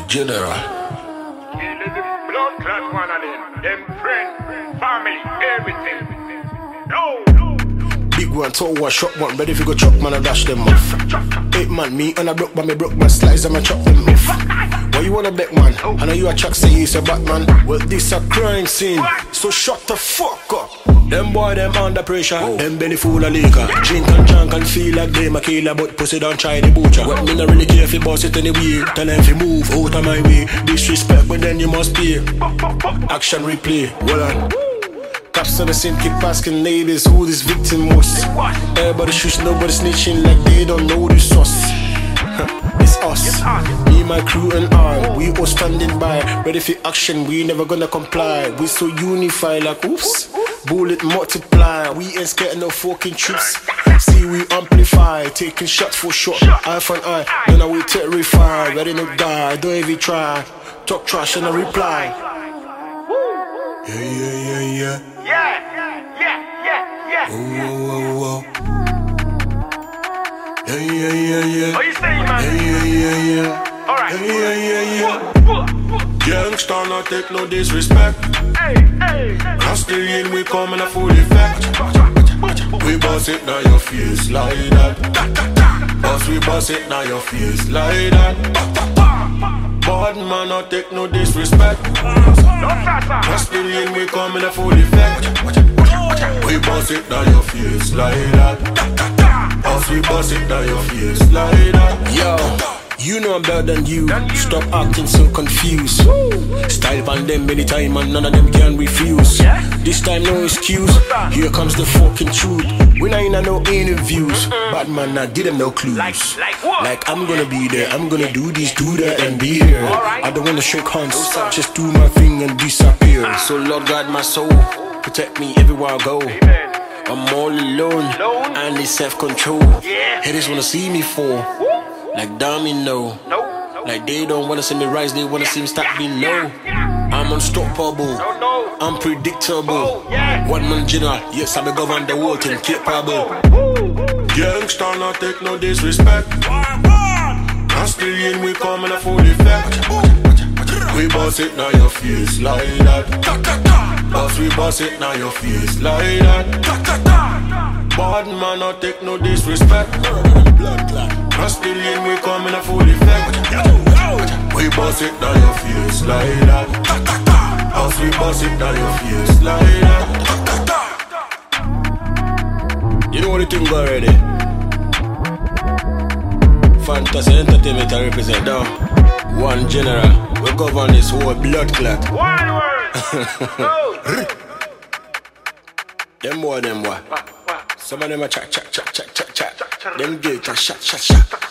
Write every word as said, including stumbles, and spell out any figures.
General. Yeah, there's a blood clot one of them. Them friends, family, everything. No, no. Big one, tall one, shot one, ready if you go chop man, I dash them off. Eight man, me and I broke man, me broke man, slice and I chop them off. Why you wanna bet man? I know you a chuck say you say Batman. Well this a crime scene, so shut the fuck up. Them boy them under pressure, oh. Them belly full of liquor. Drink and drunk and feel like they a killer, but pussy don't try the butcher. Well me not really care if you boss it anyway. Tell them if you move out of my way. Disrespect but then you must pay. Action replay, well on. Cops on the scene keep asking neighbors who this victim was. Everybody shush, nobody snitching like they don't know the sauce. It's us, me, my crew and I. We all standing by, ready for action, we never gonna comply. We so unified like oops, bullet multiply. We ain't scared no fucking troops. See we amplify, taking shots for shot, eye for an eye. Then I will terrify, ready to die, don't even try. Talk trash and I reply. Yeah, yeah, yeah, yeah. Yeah, yeah, yeah, yeah, yeah. Oh, oh, oh, oh. Yeah, yeah, yeah, yeah. What you saying, man? Yeah, yeah, yeah, yeah. Alright. Yeah, yeah, yeah, yeah. Gangsta not take no disrespect. Hey, hey. Castellian we come in a full effect. We boss it now your face like that. Boss we boss it now your face like that. Bad man not take no disrespect. Castellian we come in a full effect. We boss it now your face like that. Boss we boss it now your face like that. Yo, you know I'm better than you. Stop acting so confused. Style on them many times and none of them can refuse. This time no excuse. Here comes the fucking truth. We not in a no interviews. Bad man I give them no clues. Like, like what? Like I'm gonna be there. I'm gonna do this, do that and be here. I don't wanna shake hands. Just do my thing and disappear. So Lord guide my soul. Protect me everywhere I go. I'm all alone, I need self-control. Yeah. Haters wanna see me fall, like domino. No, Like they don't wanna see me rise, they wanna see me stop being low. I'm unstoppable, no, no. unpredictable. Oh, yeah. One man general, yes I be govern the world thing, capable. Gangsta not take no disrespect. Castellian we come in a full effect. We boss it now your face like that. Boss we boss it now your face like that. Bad man not take no disrespect. Castellian we come in a full effect. We boss it now your face like that. Boss we boss it now your face like that. You know what the thing already. Fantasy Entertainment I represent now. One general, we govern this whole blood clot. One word. No. Them boy, them boy. Some of them a chat, chat, chat, chat, chat, chat. Them gate a shot, shot, shot.